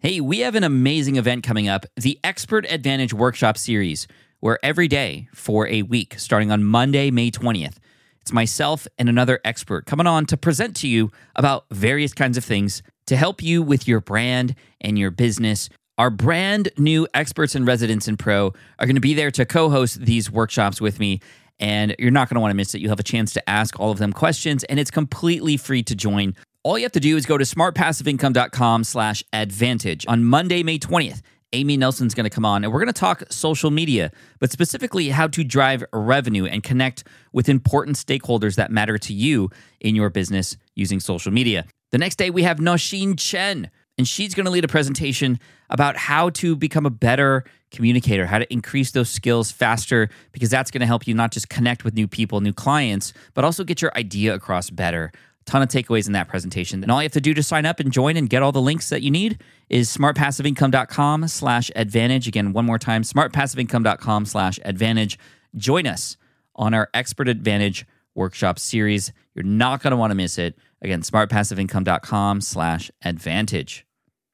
Hey, we have an amazing event coming up, the Expert Advantage Workshop Series, where every day for a week, starting on Monday, May 20th, it's myself and another expert coming on to present to you about various kinds of things to help you with your brand and your business. Our brand new experts and residents in Pro are going to be there to co-host these workshops with me, and you're not going to want to miss it. You'll have a chance to ask all of them questions, and it's completely free to join. All you have to do is go to smartpassiveincome.com/advantage. On Monday, May 20th, Amy Nelson's going to come on, and we're going to talk social media, but specifically how to drive revenue and connect with important stakeholders that matter to you in your business using social media. The next day, we have Nosheen Chen, and she's going to lead a presentation about how to become a better communicator, how to increase those skills faster, because that's going to help you not just connect with new people, new clients, but also get your idea across better. Ton of takeaways in that presentation. And all you have to do to sign up and join and get all the links that you need is smartpassiveincome.com/advantage. Again, one more time, smartpassiveincome.com/advantage. Join us on our Expert Advantage Workshop Series. You're not going to want to miss it. Again, smartpassiveincome.com/advantage.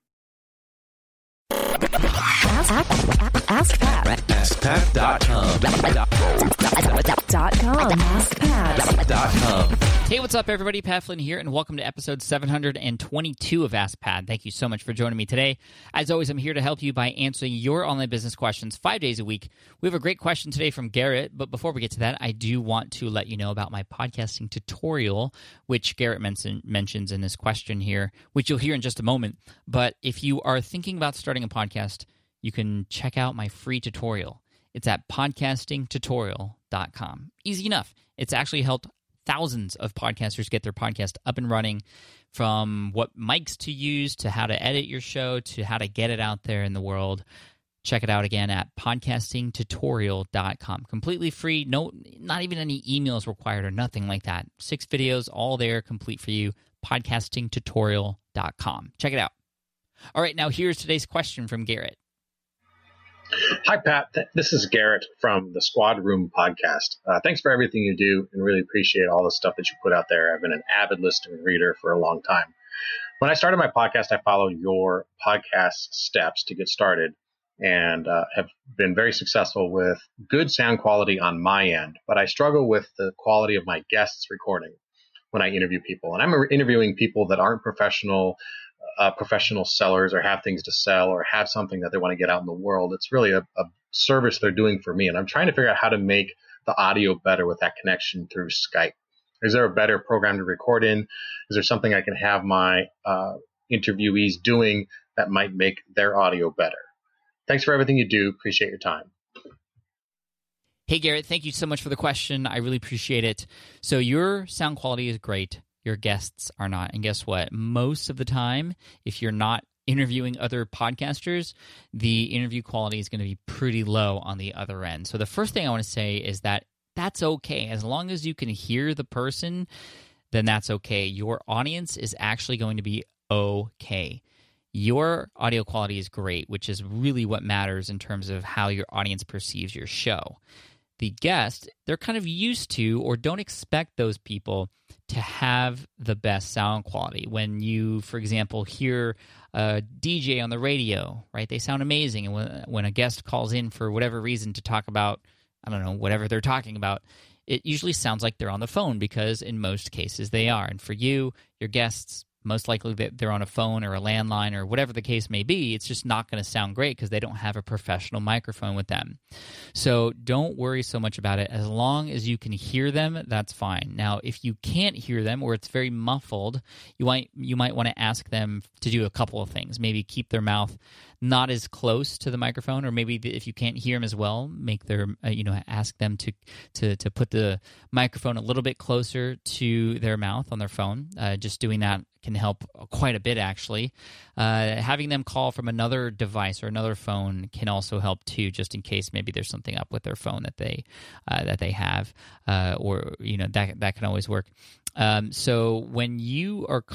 AskPat.com. Hey, what's up, everybody? Pat Flynn here, and welcome to episode 722 of Ask Pat. Thank you so much for joining me today. As always, I'm here to help you by answering your online business questions 5 days a week. We have a great question today from Garrett, but before we get to that, I do want to let you know about my podcasting tutorial, which Garrett mentions in this question here, which you'll hear in just a moment. But if you are thinking about starting a podcast, you can check out my free tutorial. It's at podcastingtutorial.com. Easy enough. It's actually helped thousands of podcasters get their podcast up and running, from what mics to use to how to edit your show to how to get it out there in the world. Check it out again at podcastingtutorial.com. Completely free, not even any emails required or nothing like that. 6 videos, all there, complete for you. Podcastingtutorial.com. Check it out. All right, now here's today's question from Garrett. Hi, Pat. This is Garrett from the Squad Room podcast. Thanks for everything you do, and really appreciate all the stuff that you put out there. I've been an avid listener and reader for a long time. When I started my podcast, I followed your podcast steps to get started, and have been very successful with good sound quality on my end. But I struggle with the quality of my guests' recording when I interview people. And I'm interviewing people that aren't professional sellers, or have things to sell, or have something that they want to get out in the world. It's really a service they're doing for me. And I'm trying to figure out how to make the audio better with that connection through Skype. Is there a better program to record in? Is there something I can have my interviewees doing that might make their audio better? Thanks for everything you do. Appreciate your time. Hey, Garrett, thank you so much for the question. I really appreciate it. So your sound quality is great. Your guests are not. And guess what? Most of the time, if you're not interviewing other podcasters, the interview quality is going to be pretty low on the other end. So the first thing I want to say is that that's okay. As long as you can hear the person, then that's okay. Your audience is actually going to be okay. Your audio quality is great, which is really what matters in terms of how your audience perceives your show. The guest, they're kind of used to, or don't expect those people to have the best sound quality. When you, for example, hear a DJ on the radio, right? They sound amazing. And when a guest calls in for whatever reason to talk about, I don't know, whatever they're talking about, it usually sounds like they're on the phone, because in most cases they are. And for you, your guests, most likely they're on a phone or a landline or whatever the case may be. It's just not going to sound great because they don't have a professional microphone with them. So don't worry so much about it. As long as you can hear them, that's fine. Now, if you can't hear them, or it's very muffled, you might want to ask them to do a couple of things. Maybe keep their mouth not as close to the microphone, or maybe if you can't hear them as well, make their ask them to put the microphone a little bit closer to their mouth on their phone. Just doing that can help quite a bit, actually. Having them call from another device or another phone can also help too, just in case maybe there's something up with their phone that they have, or that can always work. So when you are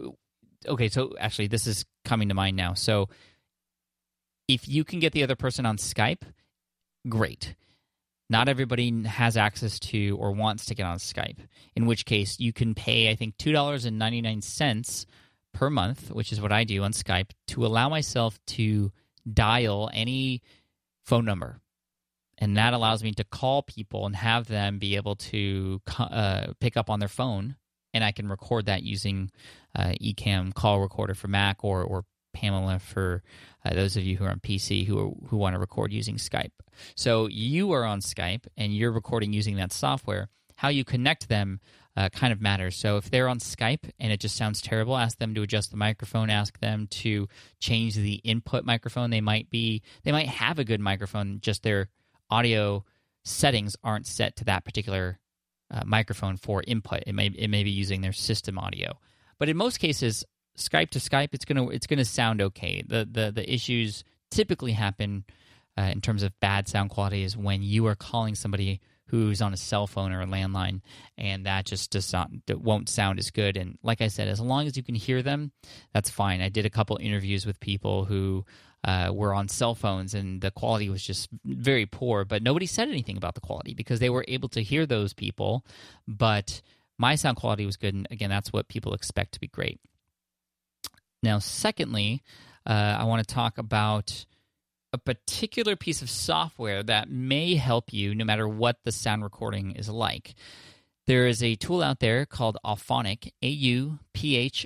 so actually this is coming to mind now. So if you can get the other person on Skype, great. Not everybody has access to or wants to get on Skype, in which case you can pay, I think, $2.99 per month, which is what I do on Skype, to allow myself to dial any phone number. And that allows me to call people and have them be able to pick up on their phone, and I can record that using Ecamm Call Recorder for Mac or Pamela for those of you who are on PC who want to record using Skype. So you are on Skype and you're recording using that software. How you connect them kind of matters. So if they're on Skype and it just sounds terrible, ask them to adjust the microphone. Ask them to change the input microphone. They might have a good microphone, just their audio settings aren't set to that particular microphone for input. It may be using their system audio. But in most cases, Skype to Skype, it's gonna sound okay. The issues typically happen in terms of bad sound quality is when you are calling somebody who's on a cell phone or a landline, and that just won't sound as good. And like I said, as long as you can hear them, that's fine. I did a couple interviews with people who were on cell phones, and the quality was just very poor, but nobody said anything about the quality because they were able to hear those people, but my sound quality was good, and again, that's what people expect to be great. Now, secondly, I want to talk about a particular piece of software that may help you no matter what the sound recording is like. There is a tool out there called Auphonic, Auphonic,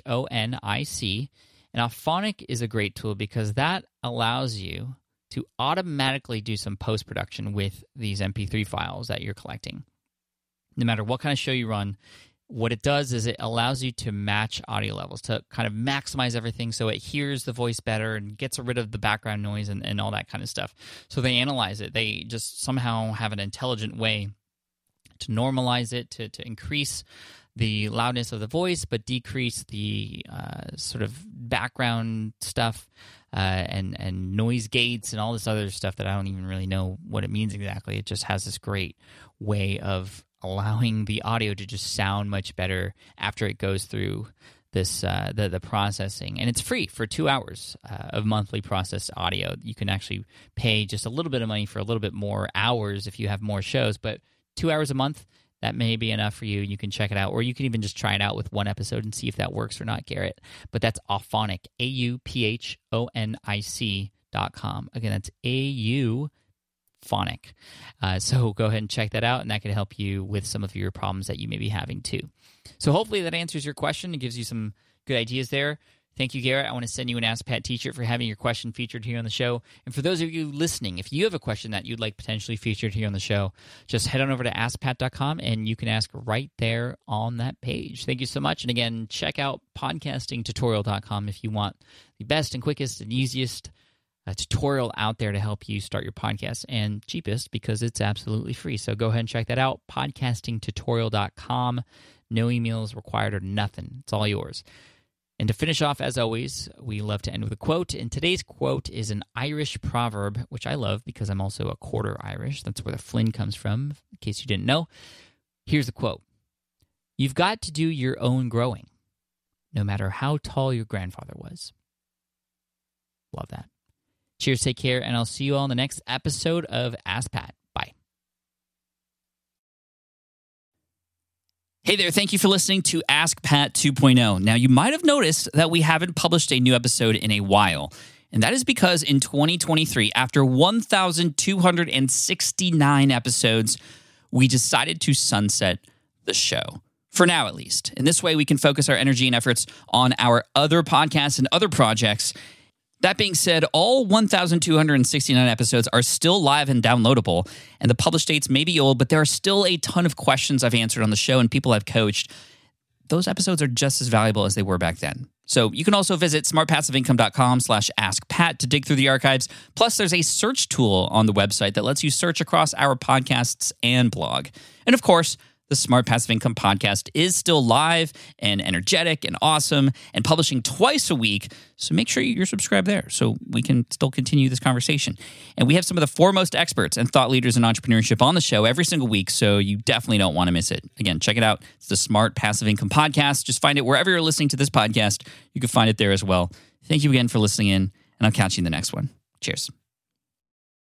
and Auphonic is a great tool because that allows you to automatically do some post-production with these MP3 files that you're collecting. No matter what kind of show you run, what it does is it allows you to match audio levels, to kind of maximize everything so it hears the voice better and gets rid of the background noise and all that kind of stuff. So they analyze it. They just somehow have an intelligent way to normalize it, to increase the loudness of the voice, but decrease the sort of background stuff and noise gates and all this other stuff that I don't even really know what it means exactly. It just has this great way of allowing the audio to just sound much better after it goes through this the processing. And it's free for 2 hours of monthly processed audio. You can actually pay just a little bit of money for a little bit more hours if you have more shows, but 2 hours a month, that may be enough for you. You can check it out, or you can even just try it out with one episode and see if that works or not, Garrett. But that's Auphonic, AUPHONIC.com. Again, that's Auphonic. So go ahead and check that out, and that can help you with some of your problems that you may be having too. So hopefully that answers your question and gives you some good ideas there. Thank you, Garrett. I want to send you an Ask Pat t-shirt for having your question featured here on the show. And for those of you listening, if you have a question that you'd like potentially featured here on the show, just head on over to AskPat.com and you can ask right there on that page. Thank you so much. And again, check out podcastingtutorial.com if you want the best and quickest and easiest tutorial out there to help you start your podcast, and cheapest because it's absolutely free. So go ahead and check that out, podcastingtutorial.com. No emails required or nothing. It's all yours. And to finish off, as always, we love to end with a quote. And today's quote is an Irish proverb, which I love because I'm also a quarter Irish. That's where the Flynn comes from, in case you didn't know. Here's the quote. You've got to do your own growing, no matter how tall your grandfather was. Love that. Cheers, take care, and I'll see you all in the next episode of Ask Pat. Bye. Hey there, thank you for listening to Ask Pat 2.0. Now, you might have noticed that we haven't published a new episode in a while, and that is because in 2023, after 1,269 episodes, we decided to sunset the show. For now, at least. In this way, we can focus our energy and efforts on our other podcasts and other projects. That being said, all 1,269 episodes are still live and downloadable, and the published dates may be old, but there are still a ton of questions I've answered on the show and people I've coached. Those episodes are just as valuable as they were back then. So you can also visit smartpassiveincome.com/askpat to dig through the archives. Plus, there's a search tool on the website that lets you search across our podcasts and blog. And of course, the Smart Passive Income podcast is still live and energetic and awesome and publishing twice a week. So make sure you're subscribed there so we can still continue this conversation. And we have some of the foremost experts and thought leaders in entrepreneurship on the show every single week, so you definitely don't want to miss it. Again, check it out. It's the Smart Passive Income podcast. Just find it wherever you're listening to this podcast. You can find it there as well. Thank you again for listening in, and I'll catch you in the next one. Cheers.